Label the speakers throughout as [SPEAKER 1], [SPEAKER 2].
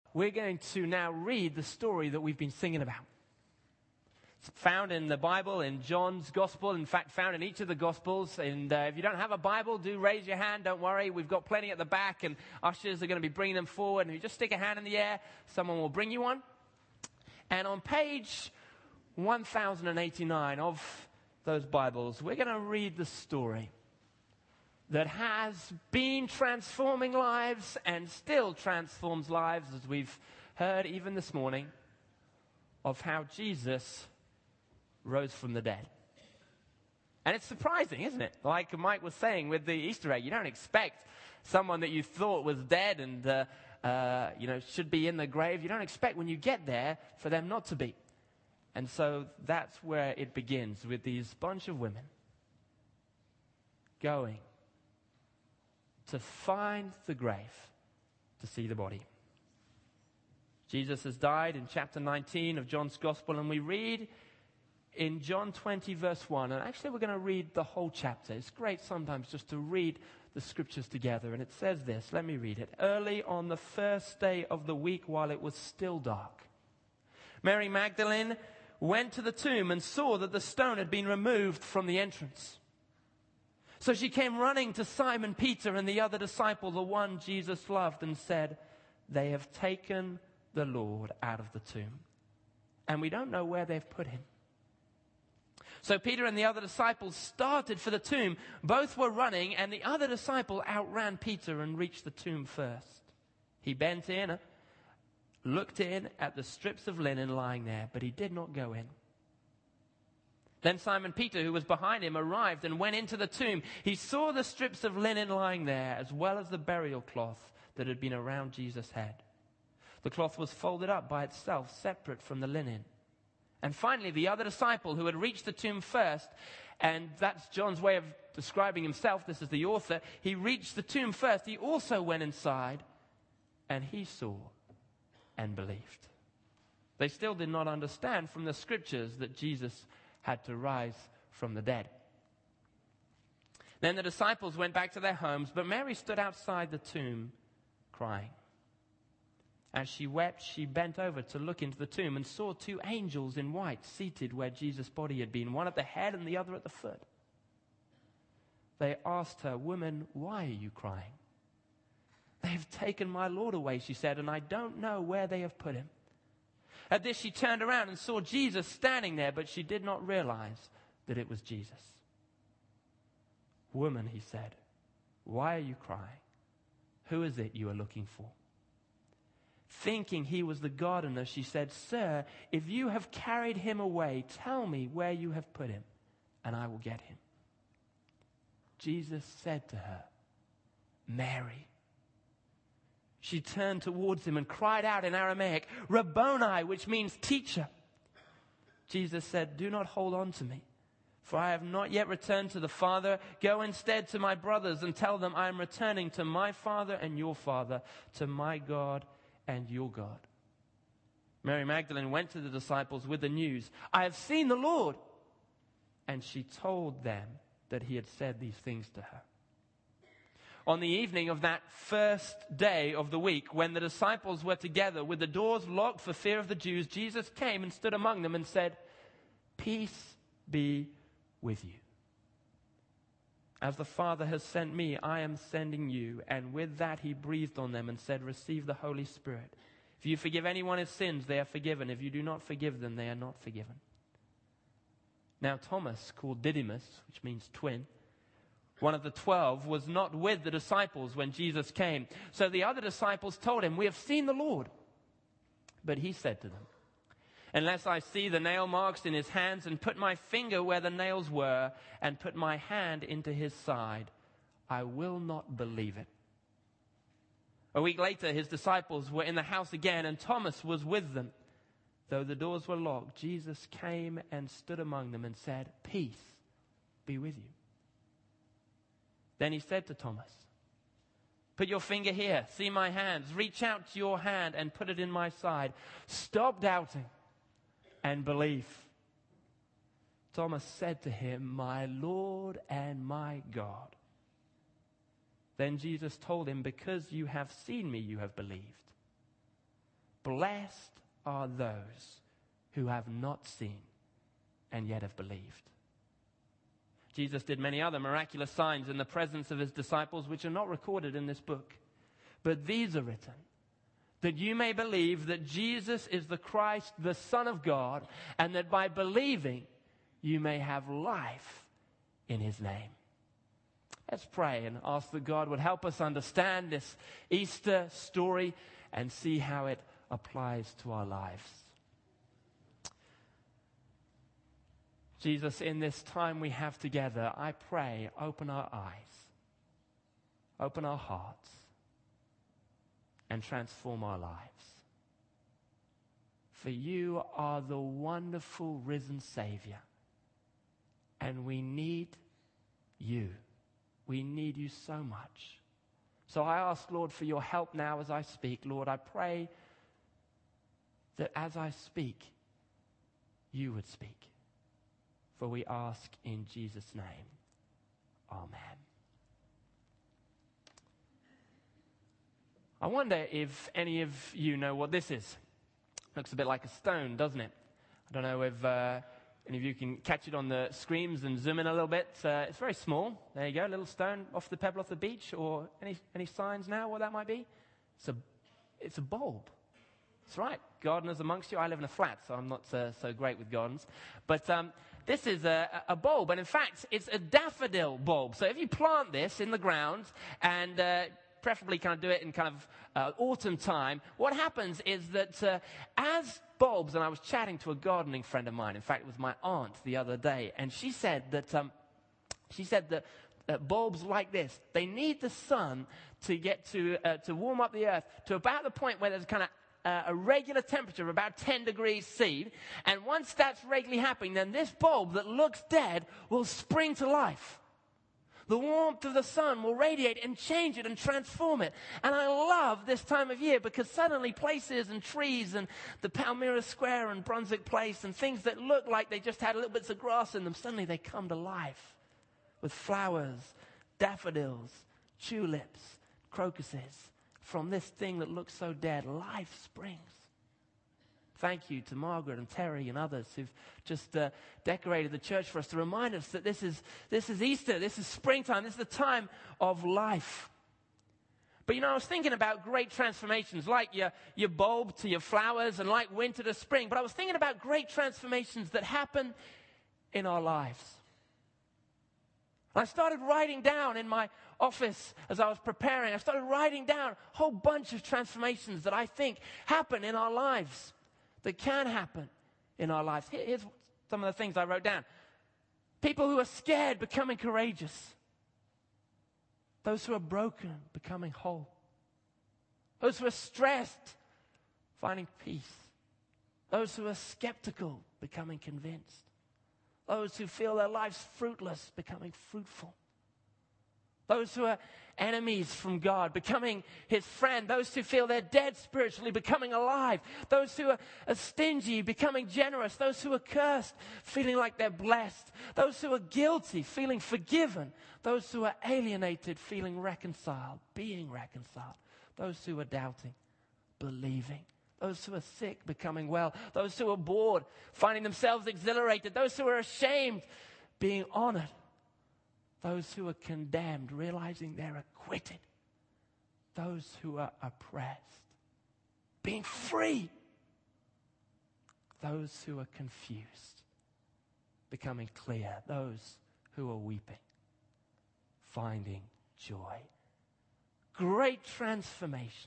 [SPEAKER 1] We're going to now read the story that we've been singing about. It's found in the Bible, in John's Gospel, in fact, found in each of the Gospels. And if you don't have a Bible, do raise your hand. Don't worry. We've got plenty at the back, and ushers are going to be bringing them forward. And if you just stick a hand in the air, someone will bring you one. And on page 1089 of those Bibles, we're going to read the story that has been transforming lives and still transforms lives, as we've heard even this morning, of how Jesus rose from the dead. And it's surprising, isn't it? Like Mike was saying with the Easter egg, you don't expect someone that you thought was dead and should be in the grave. You don't expect when you get there for them not to be. And so that's where it begins, with these bunch of women going to find the grave to see the body. Jesus has died in chapter 19 of John's Gospel, and we read in John 20 verse 1, and actually we're going to read the whole chapter. It's great sometimes just to read the scriptures together, and it says this. Let me read it. Early on the first day of the week, while it was still dark, Mary Magdalene went to the tomb and saw that the stone had been removed from the entrance. So she came running to Simon Peter and the other disciple, the one Jesus loved, and said, "They have taken the Lord out of the tomb, and we don't know where they've put him." So Peter and the other disciples started for the tomb. Both were running, and the other disciple outran Peter and reached the tomb first. He bent in, looked in at the strips of linen lying there, but he did not go in. Then Simon Peter, who was behind him, arrived and went into the tomb. He saw the strips of linen lying there, as well as the burial cloth that had been around Jesus' head. The cloth was folded up by itself, separate from the linen. And finally, the other disciple who had reached the tomb first, and that's John's way of describing himself, this is the author, he reached the tomb first. He also went inside, and he saw and believed. They still did not understand from the scriptures that Jesus had to rise from the dead. Then the disciples went back to their homes, but Mary stood outside the tomb crying. As she wept, she bent over to look into the tomb and saw two angels in white seated where Jesus' body had been, one at the head and the other at the foot. They asked her, "Woman, why are you crying?" "They have taken my Lord away," she said, "and I don't know where they have put him." At this, she turned around and saw Jesus standing there, but she did not realize that it was Jesus. "Woman," he said, "why are you crying? Who is it you are looking for?" Thinking he was the gardener, she said, "Sir, if you have carried him away, tell me where you have put him, and I will get him." Jesus said to her, "Mary." She turned towards him and cried out in Aramaic, "Rabboni," which means teacher. Jesus said, "Do not hold on to me, for I have not yet returned to the Father. Go instead to my brothers and tell them I am returning to my Father and your Father, to my God and your God." Mary Magdalene went to the disciples with the news, "I have seen the Lord." And she told them that he had said these things to her. On the evening of that first day of the week, when the disciples were together with the doors locked for fear of the Jews, Jesus came and stood among them and said, "Peace be with you. As the Father has sent me, I am sending you." And with that he breathed on them and said, "Receive the Holy Spirit. If you forgive anyone his sins, they are forgiven. If you do not forgive them, they are not forgiven." Now Thomas, called Didymus, which means twin, one of the 12, was not with the disciples when Jesus came. So the other disciples told him, "We have seen the Lord." But he said to them, "Unless I see the nail marks in his hands and put my finger where the nails were and put my hand into his side, I will not believe it." A week later, his disciples were in the house again, and Thomas was with them. Though the doors were locked, Jesus came and stood among them and said, "Peace be with you." Then he said to Thomas, "Put your finger here, see my hands. Reach out to your hand and put it in my side. Stop doubting and believe." Thomas said to him, "My Lord and my God." Then Jesus told him, "Because you have seen me, you have believed. blessed are those who have not seen and yet have believed. Jesus did many other miraculous signs in the presence of his disciples, which are not recorded in this book. But these are written, that you may believe that Jesus is the Christ, the Son of God, and that by believing you may have life in his name. Let's pray and ask that God would help us understand this Easter story and see how it applies to our lives. Jesus, in this time we have together, I pray, open our eyes, open our hearts, and transform our lives. For you are the wonderful risen Savior, and we need you. We need you so much. So I ask, Lord, for your help now as I speak. Lord, I pray that as I speak, you would speak. For we ask in Jesus' name. Amen. I wonder if any of you know what this is. Looks a bit like a stone, doesn't it? I don't know if any of you can catch it on the screens and zoom in a little bit. It's very small. There you go, a little stone off the pebble off the beach. Or any signs now what that might be? It's a bulb. That's right. Gardeners amongst you. I live in a flat, so I'm not so great with gardens. But this is a bulb, and in fact, it's a daffodil bulb. So if you plant this in the ground and preferably kind of do it in kind of autumn time, what happens is that as bulbs, and I was chatting to a gardening friend of mine, in fact, it was my aunt the other day, and she said that bulbs like this, they need the sun to get to warm up the earth to about the point where there's kind of a regular temperature of about 10 degrees C. And once that's regularly happening, then this bulb that looks dead will spring to life. The warmth of the sun will radiate and change it and transform it. And I love this time of year because suddenly places and trees and the Palmyra Square and Brunswick Place and things that look like they just had little bits of grass in them, suddenly they come to life with flowers, daffodils, tulips, crocuses. From this thing that looks so dead, life springs. Thank you to Margaret and Terry and others who've just decorated the church for us to remind us that this is Easter, this is springtime, this is the time of life. But I was thinking about great transformations, like your bulb to your flowers and like winter to spring. But I was thinking about great transformations that happen in our lives. I started writing down in my office as I was preparing. I started writing down a whole bunch of transformations that I think happen in our lives, that can happen in our lives. Here's some of the things I wrote down. People who are scared becoming courageous. Those who are broken becoming whole. Those who are stressed finding peace. Those who are skeptical becoming convinced. Those who feel their lives fruitless, becoming fruitful. Those who are enemies from God, becoming his friend. Those who feel they're dead spiritually, becoming alive. Those who are stingy, becoming generous. Those who are cursed, feeling like they're blessed. Those who are guilty, feeling forgiven. Those who are alienated, feeling reconciled, being reconciled. Those who are doubting, believing. Those who are sick, becoming well. Those who are bored, finding themselves exhilarated. Those who are ashamed, being honored. Those who are condemned, realizing they're acquitted. Those who are oppressed, being free. Those who are confused, becoming clear. Those who are weeping, finding joy. Great transformations.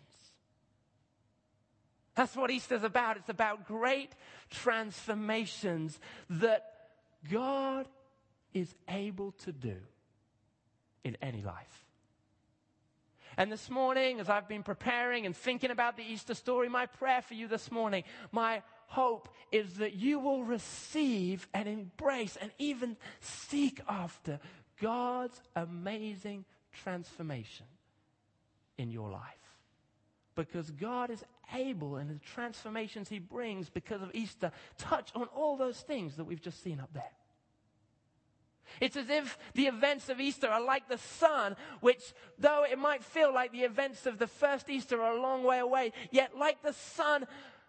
[SPEAKER 1] That's what Easter's about. It's about great transformations that God is able to do in any life. And this morning, as I've been preparing and thinking about the Easter story, my prayer for you this morning, my hope is that you will receive and embrace and even seek after God's amazing transformation in your life. Because God is able, and the transformations he brings because of Easter touch on all those things that we've just seen up there. It's as if the events of Easter are like the sun, which, though it might feel like the events of the first Easter are a long way away, yet like the sun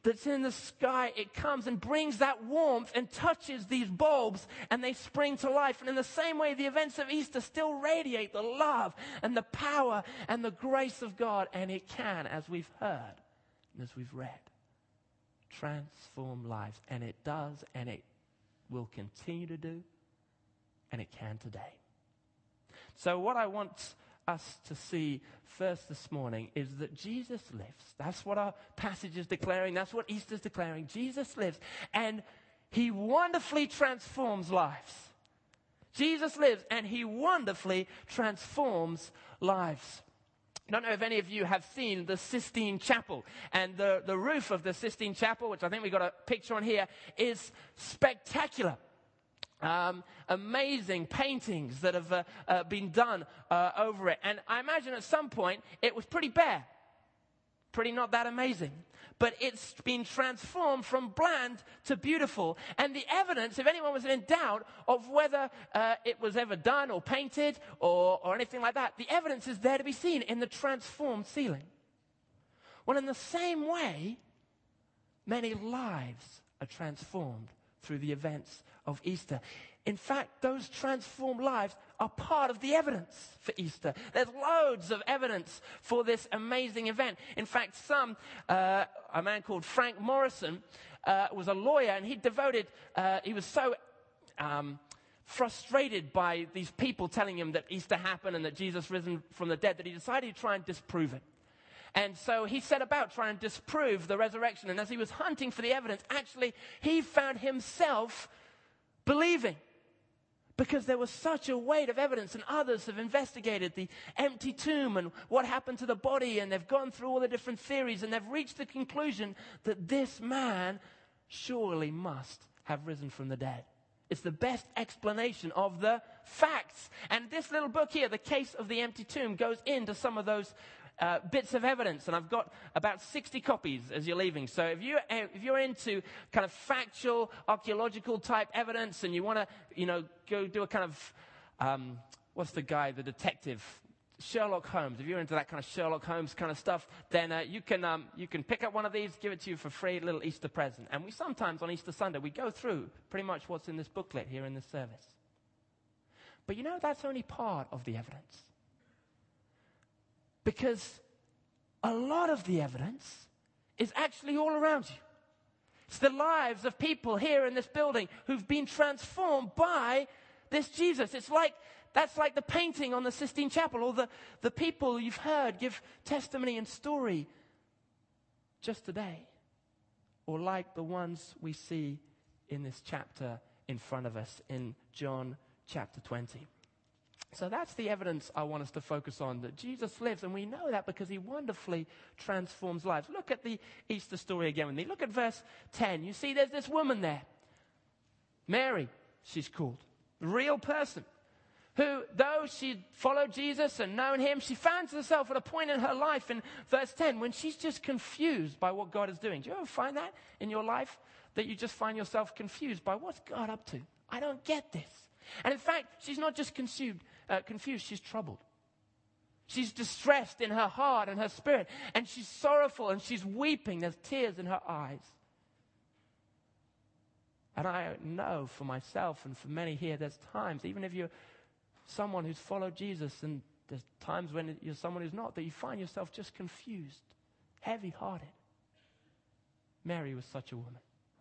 [SPEAKER 1] that's in the sky, it comes and brings that warmth and touches these bulbs and they spring to life. And in the same way, the events of Easter still radiate the love and the power and the grace of God. And it can, as we've heard and as we've read, transform lives. And it does, and it will continue to do, and it can today. So what I want us to see first this morning is that Jesus lives. That's what our passage is declaring. That's what Easter is declaring. Jesus lives, and he wonderfully transforms lives. Jesus lives, and he wonderfully transforms lives. I don't know if any of you have seen the Sistine Chapel, and the roof of the Sistine Chapel, which I think we got a picture on here, is spectacular. Amazing paintings that have been done over it. And I imagine at some point it was pretty bare. Pretty not that amazing. But it's been transformed from bland to beautiful. And the evidence, if anyone was in doubt of whether it was ever done or painted or anything like that, the evidence is there to be seen in the transformed ceiling. Well, in the same way, many lives are transformed through the events of Easter. In fact, those transformed lives are part of the evidence for Easter. There's loads of evidence for this amazing event. In fact, a man called Frank Morrison was a lawyer, and he was so frustrated by these people telling him that Easter happened and that Jesus risen from the dead that he decided to try and disprove it. And so he set about trying to disprove the resurrection. And as he was hunting for the evidence, actually, he found himself believing, because there was such a weight of evidence, and others have investigated the empty tomb and what happened to the body, and they've gone through all the different theories, and they've reached the conclusion that this man surely must have risen from the dead. It's the best explanation of the facts. And this little book here, The Case of the Empty Tomb, goes into some of those bits of evidence, and I've got about 60 copies as you're leaving. So if you're into kind of factual, archaeological type evidence, and you want to, go do a kind of, what's the guy, the detective, Sherlock Holmes. If you're into that kind of Sherlock Holmes kind of stuff, then you can pick up one of these, give it to you for free, a little Easter present. And we sometimes on Easter Sunday we go through pretty much what's in this booklet here in this service. But that's only part of the evidence. Because a lot of the evidence is actually all around you. It's the lives of people here in this building who've been transformed by this Jesus. That's like the painting on the Sistine Chapel, or the people you've heard give testimony and story just today. Or like the ones we see in this chapter in front of us in John chapter 20. So that's the evidence I want us to focus on, that Jesus lives, and we know that because he wonderfully transforms lives. Look at the Easter story again with me. Look at verse 10. You see there's this woman there, Mary, she's called, a real person, who, though she followed Jesus and known him, she finds herself at a point in her life in verse 10 when she's just confused by what God is doing. Do you ever find that in your life, that you just find yourself confused by what's God up to? I don't get this. And in fact, she's not just confused, she's troubled. She's distressed in her heart and her spirit, and she's sorrowful and she's weeping. There's tears in her eyes. And I know for myself and for many here, there's times, even if you're someone who's followed Jesus, and there's times when you're someone who's not, that you find yourself just confused, heavy-hearted. Mary was such a woman.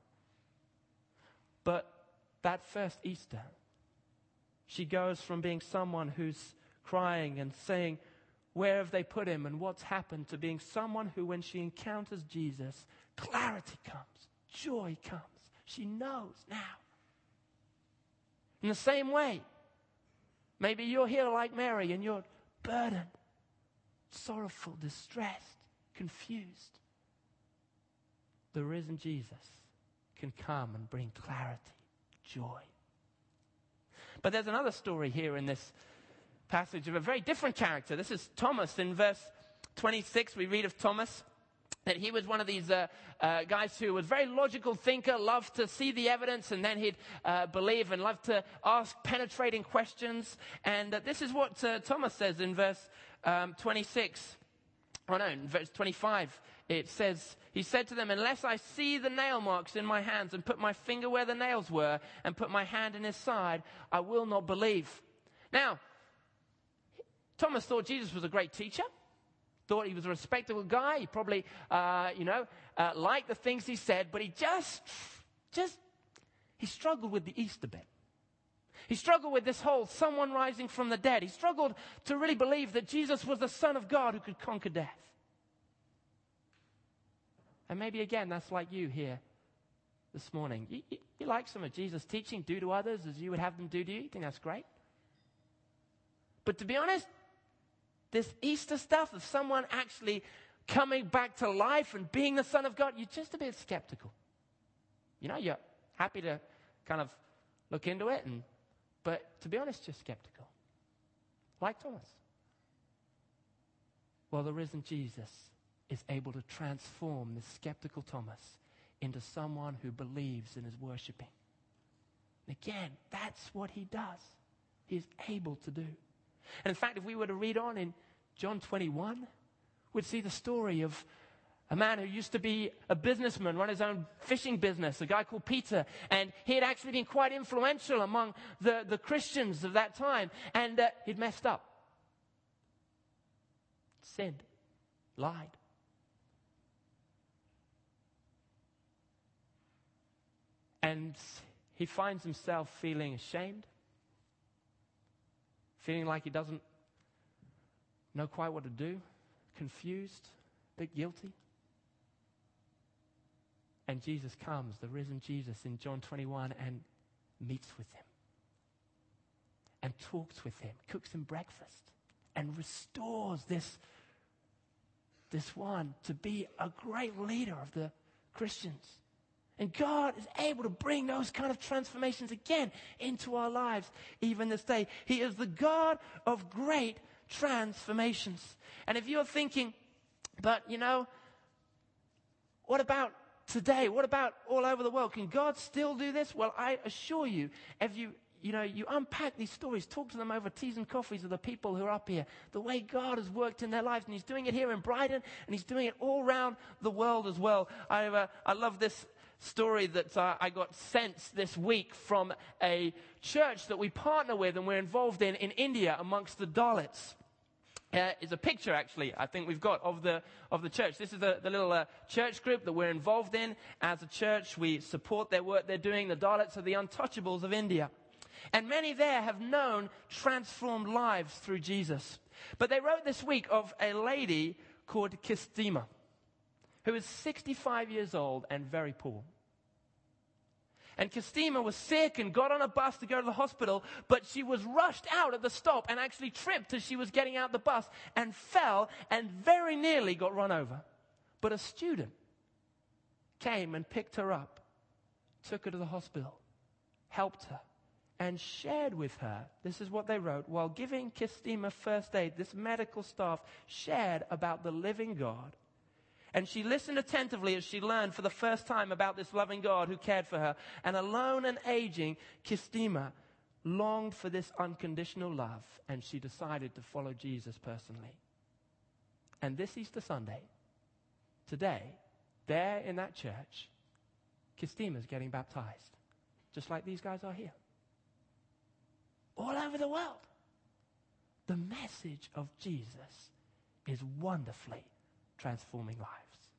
[SPEAKER 1] But that first Easter, she goes from being someone who's crying and saying, where have they put him and what's happened, to being someone who, when she encounters Jesus, clarity comes, joy comes. She knows now. In the same way, maybe you're here like Mary and you're burdened, sorrowful, distressed, confused. The risen Jesus can come and bring clarity, joy. But there's another story here in this passage of a very different character. This is Thomas. In verse 26, we read of Thomas that he was one of these guys who was a very logical thinker, loved to see the evidence, and then he'd believe, and loved to ask penetrating questions. And this is what Thomas says in verse 26. Oh no, in verse 25 it says, he said to them, unless I see the nail marks in my hands and put my finger where the nails were and put my hand in his side, I will not believe. Now, Thomas thought Jesus was a great teacher, thought he was a respectable guy. He probably, liked the things he said, but he he struggled with the Easter bit. He struggled with this whole someone rising from the dead. He struggled to really believe that Jesus was the Son of God who could conquer death. And maybe again, that's like you here this morning. You like some of Jesus' teaching, do to others as you would have them do to you. You think that's great. But to be honest, this Easter stuff of someone actually coming back to life and being the Son of God, you're just a bit skeptical. You're happy to kind of look into it, but to be honest, you're skeptical. Like Thomas. Well, the risen Jesus is able to transform this skeptical Thomas into someone who believes and is worshiping. And again, that's what he does. He is able to do. And in fact, if we were to read on in John 21, we'd see the story of a man who used to be a businessman, run his own fishing business, a guy called Peter. And he had actually been quite influential among the Christians of that time. And he'd messed up. Sinned. Lied. And he finds himself feeling ashamed. Feeling like he doesn't know quite what to do. Confused. A bit guilty. And Jesus comes, the risen Jesus, in John 21 and meets with him. And talks with him. Cooks him breakfast. And restores this one to be a great leader of the Christians. And God is able to bring those kind of transformations again into our lives even this day. He is the God of great transformations. And if you're thinking, but what about today? What about all over the world? Can God still do this? Well, I assure you, if you unpack these stories, talk to them over teas and coffees of the people who are up here, the way God has worked in their lives, and he's doing it here in Brighton, and he's doing it all around the world as well. I love this story that I got sent this week from a church that we partner with and we're involved in India amongst the Dalits. It's a picture, actually, I think we've got of the church. This is the little church group that we're involved in. As a church, we support their work they're doing. The Dalits are the untouchables of India. And many there have known transformed lives through Jesus. But they wrote this week of a lady called Kistima, who is 65 years old and very poor. And Kistima was sick and got on a bus to go to the hospital, but she was rushed out at the stop and actually tripped as she was getting out the bus and fell and very nearly got run over. But a student came and picked her up, took her to the hospital, helped her, and shared with her, this is what they wrote, while giving Kistima first aid, this medical staff shared about the living God. And she listened attentively as she learned for the first time about this loving God who cared for her. And alone and aging, Kistima longed for this unconditional love, and she decided to follow Jesus personally. And this Easter Sunday, today, there in that church, Kistima's getting baptized, just like these guys are here. All over the world. The message of Jesus is wonderfully transforming lives.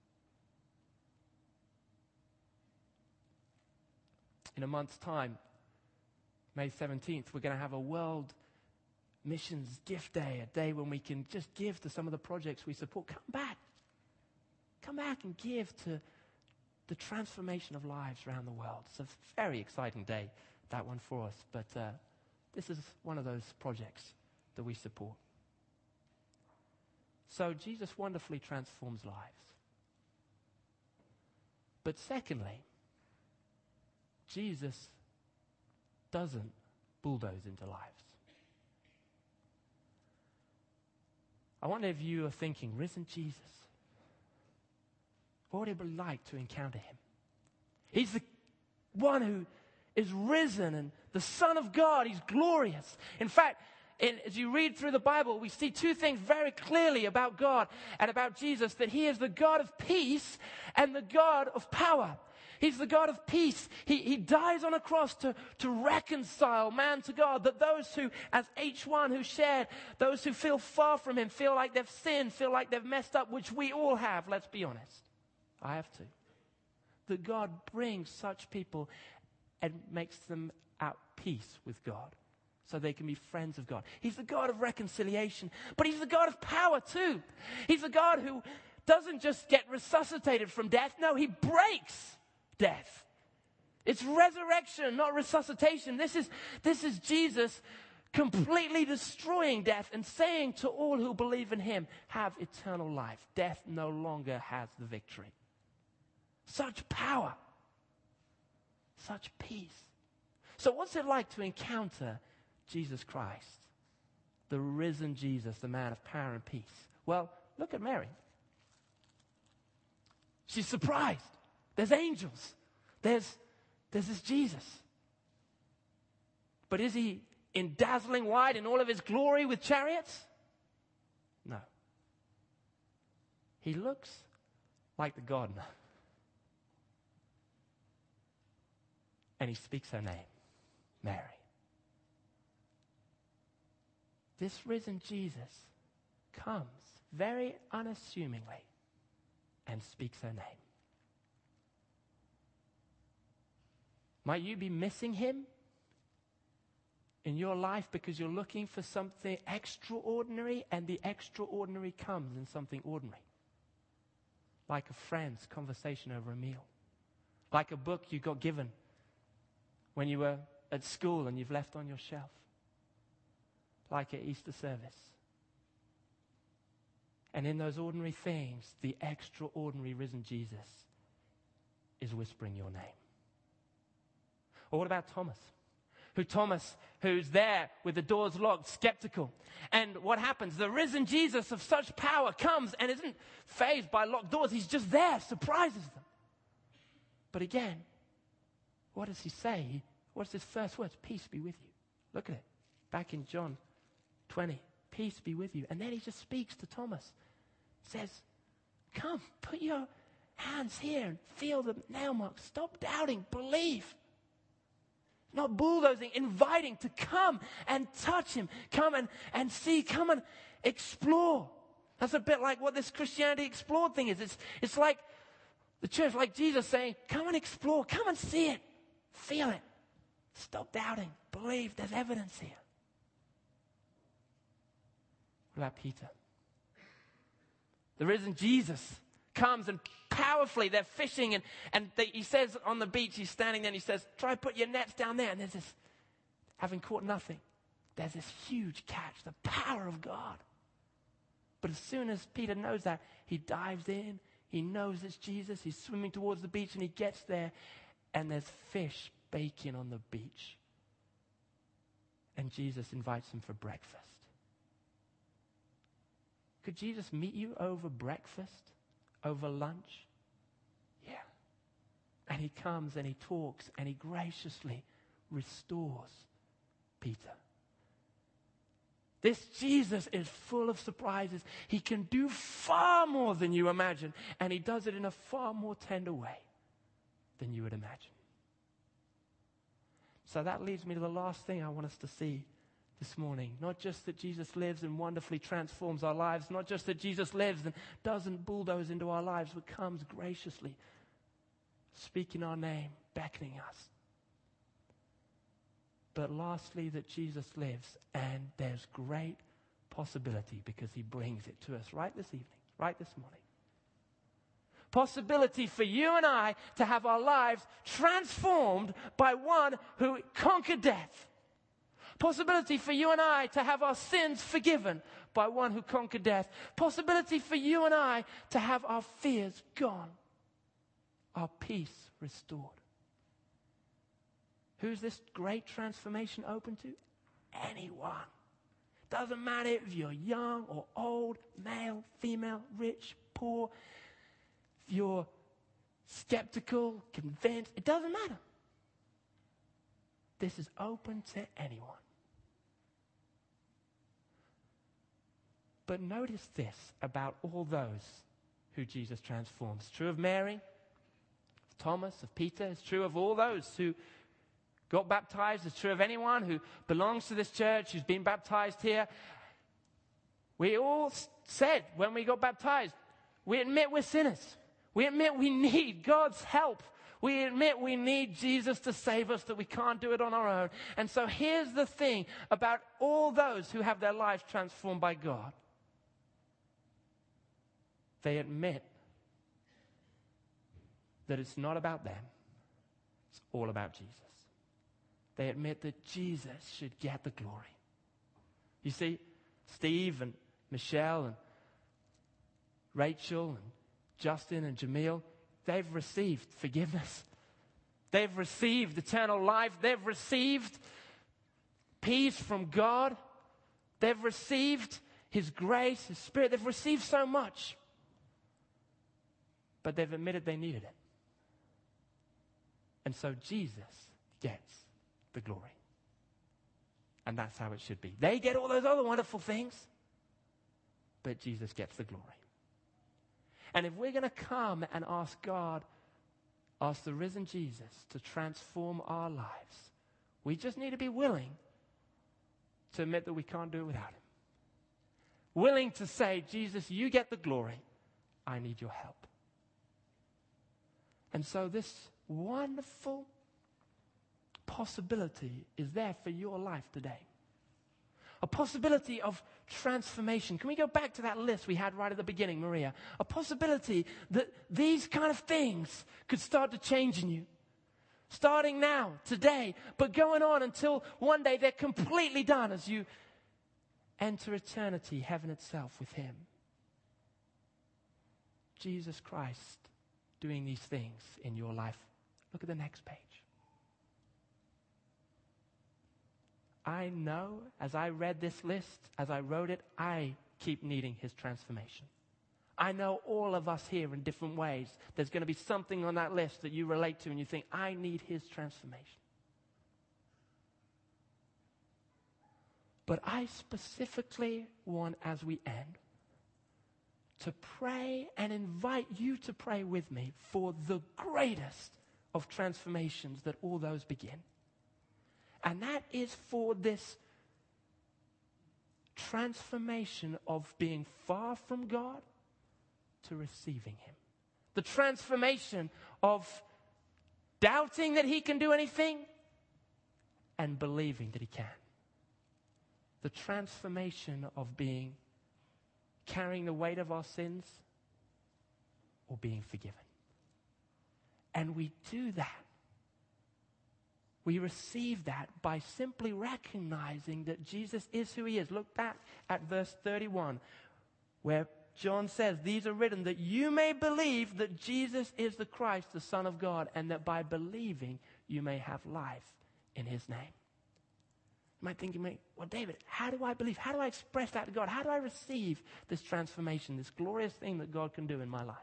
[SPEAKER 1] In a month's time, May 17th, we're going to have a World Missions Gift Day, a day when we can just give to some of the projects we support. Come back. Come back and give to the transformation of lives around the world. It's a very exciting day, that one for us. But this is one of those projects that we support. So Jesus wonderfully transforms lives. But secondly, Jesus doesn't bulldoze into lives. I wonder if you are thinking, risen Jesus, what would it be like to encounter him? He's the one who is risen and the Son of God. He's glorious. In fact, as you read through the Bible, we see two things very clearly about God and about Jesus, that he is the God of peace and the God of power. He's the God of peace. He dies on a cross to reconcile man to God, that those who, as H1 who shared, those who feel far from him, feel like they've sinned, feel like they've messed up, which we all have, let's be honest. I have to. That God brings such people and makes them at peace with God, so they can be friends of God. He's the God of reconciliation, but he's the God of power too. He's the God who doesn't just get resuscitated from death. No, he breaks death. It's resurrection, not resuscitation. This is Jesus completely destroying death and saying to all who believe in him, have eternal life. Death no longer has the victory. Such power. Such peace. So what's it like to encounter Jesus Christ, the risen Jesus, the man of power and peace? Well, look at Mary. She's surprised. There's angels. There's this Jesus. But is he in dazzling white in all of his glory with chariots? No. He looks like the gardener. And he speaks her name, Mary. This risen Jesus comes very unassumingly and speaks her name. Might you be missing him in your life because you're looking for something extraordinary, and the extraordinary comes in something ordinary? Like a friend's conversation over a meal. Like a book you got given when you were at school and you've left on your shelf. Like at Easter service. And in those ordinary things, the extraordinary risen Jesus is whispering your name. Or what about Thomas? Who's there with the doors locked, skeptical. And what happens? The risen Jesus of such power comes and isn't fazed by locked doors. He's just there, surprises them. But again, what does he say? What's his first words? Peace be with you. Look at it. Back in John 20. Peace be with you. And then he just speaks to Thomas. Says, come, put your hands here and feel the nail marks. Stop doubting. Believe. Not bulldozing, inviting to come and touch him. Come and see, come and explore. That's a bit like what this Christianity Explored thing is. It's like the church, like Jesus saying, come and explore, come and see it, feel it. Stop doubting, believe, there's evidence here. What about Peter? The risen Jesus comes and powerfully, they're fishing and he says on the beach, he's standing there and he says, try put your nets down there. And there's this, having caught nothing, there's this huge catch, the power of God. But as soon as Peter knows that, he dives in, he knows it's Jesus, he's swimming towards the beach and he gets there and there's fish baking on the beach. And Jesus invites him for breakfast. Could Jesus meet you over breakfast? Over lunch? Yeah. And he comes and he talks and he graciously restores Peter. This Jesus is full of surprises. He can do far more than you imagine. And he does it in a far more tender way than you would imagine. So that leads me to the last thing I want us to see this morning. Not just that Jesus lives and wonderfully transforms our lives. Not just that Jesus lives and doesn't bulldoze into our lives, but comes graciously, speaking our name, beckoning us. But lastly, that Jesus lives, and there's great possibility because he brings it to us right this evening, right this morning. Possibility for you and I to have our lives transformed by one who conquered death. Possibility for you and I to have our sins forgiven by one who conquered death. Possibility for you and I to have our fears gone, our peace restored. Who's this great transformation open to? Anyone. Doesn't matter if you're young or old, male, female, rich, poor, if you're skeptical, convinced, it doesn't matter. This is open to anyone. But notice this about all those who Jesus transforms. It's true of Mary, of Thomas, of Peter. It's true of all those who got baptized. It's true of anyone who belongs to this church, who's been baptized here. We all said when we got baptized, we admit we're sinners. We admit we need God's help. We admit we need Jesus to save us, that we can't do it on our own. And so here's the thing about all those who have their lives transformed by God. They admit that it's not about them. It's all about Jesus. They admit that Jesus should get the glory. You see, Steve and Michelle and Rachel and Justin and Jamil, they've received forgiveness. They've received eternal life. They've received peace from God. They've received His grace, His Spirit. They've received so much. But they've admitted they needed it. And so Jesus gets the glory. And that's how it should be. They get all those other wonderful things, but Jesus gets the glory. And if we're going to come and ask God, ask the risen Jesus to transform our lives, we just need to be willing to admit that we can't do it without Him. Willing to say, Jesus, you get the glory. I need your help. And so this wonderful possibility is there for your life today. A possibility of transformation. Can we go back to that list we had right at the beginning, Maria? A possibility that these kind of things could start to change in you. Starting now, today, but going on until one day they're completely done as you enter eternity, heaven itself with Him. Jesus Christ doing these things in your life. Look at the next page. I know, as I read this list, as I wrote it, I keep needing His transformation. I know all of us here in different ways. There's going to be something on that list that you relate to and you think, I need His transformation. But I specifically want, as we end, to pray and invite you to pray with me for the greatest of transformations that all those begin. And that is for this transformation of being far from God to receiving Him. The transformation of doubting that He can do anything and believing that He can. The transformation of carrying the weight of our sins or being forgiven. And we do that. We receive that by simply recognizing that Jesus is who He is. Look back at verse 31, where John says, these are written that you may believe that Jesus is the Christ, the Son of God, and that by believing you may have life in His name. You might think, well, David, how do I believe? How do I express that to God? How do I receive this transformation, this glorious thing that God can do in my life?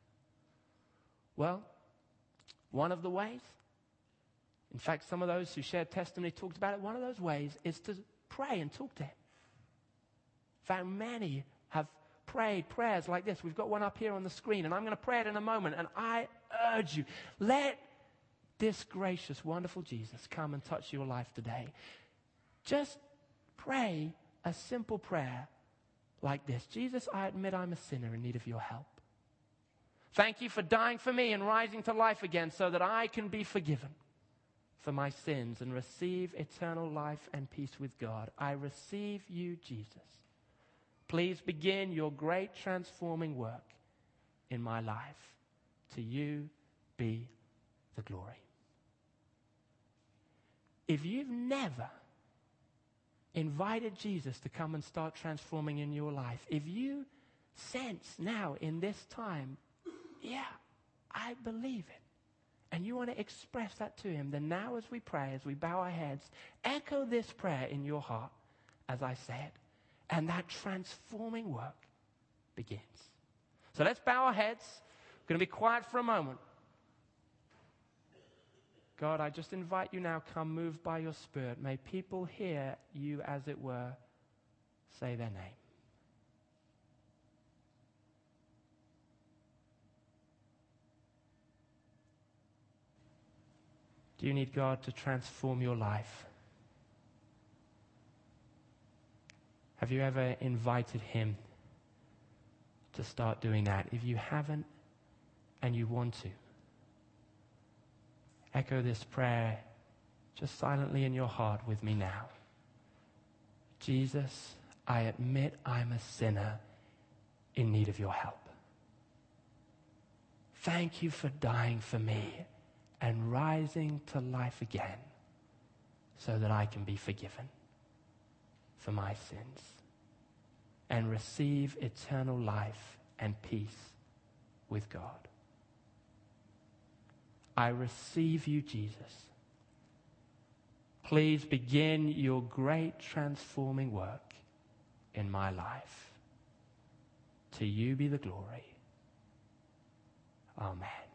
[SPEAKER 1] Well, one of the ways, in fact, some of those who shared testimony talked about it, one of those ways is to pray and talk to Him. In fact, many have prayed prayers like this. We've got one up here on the screen, and I'm going to pray it in a moment, and I urge you, let this gracious, wonderful Jesus come and touch your life today. Just pray a simple prayer like this. Jesus, I admit I'm a sinner in need of your help. Thank you for dying for me and rising to life again so that I can be forgiven for my sins and receive eternal life and peace with God. I receive you, Jesus. Please begin your great transforming work in my life. To you be the glory. If you've never invited Jesus to come and start transforming in your life, if you sense now in this time, yeah, I believe it, and you want to express that to Him, then now as we pray, as we bow our heads, echo this prayer in your heart as I say it, and that transforming work begins. So let's bow our heads. We're going to be quiet for a moment. God, I just invite you now, come move by your Spirit. May people hear you, as it were, say their name. Do you need God to transform your life? Have you ever invited him to start doing that? If you haven't and you want to, echo this prayer just silently in your heart with me now. Jesus, I admit I'm a sinner in need of your help. Thank you for dying for me and rising to life again so that I can be forgiven for my sins and receive eternal life and peace with God. I receive you, Jesus. Please begin your great transforming work in my life. To you be the glory. Amen.